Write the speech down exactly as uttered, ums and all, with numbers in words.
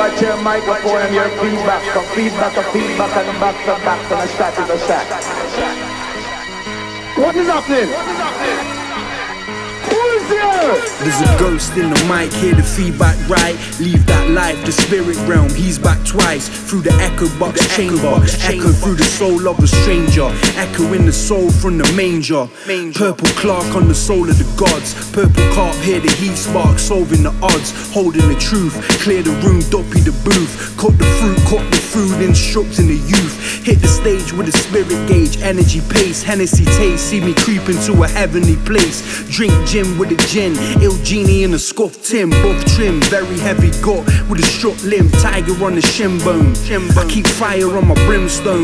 watch your microphone and your feedback. From feedback to feedback and back to back to the shot to the shot. What is happening? What is happening? There's a ghost in the mic, hear the feedback right. Leave that life, the spirit realm, he's back twice. Through the echo box the chamber, echo, box echo chamber. Through the soul of a stranger. Echoing the soul from the manger. manger Purple Clark on the soul of the gods. Purple carp, hear the heat spark, solving the odds. Holding the truth, clear the room, dopey the booth. Cut the fruit, cut the food, instructing the youth. Hit the stage with a spirit gauge, energy pace. Hennessy taste, see me creep into a heavenly place. Drink gin with a gin, ill genie in a scuffed tin. Buff trim, very heavy gut with a struck limb. Tiger on the shin bone. I keep fire on my brimstone.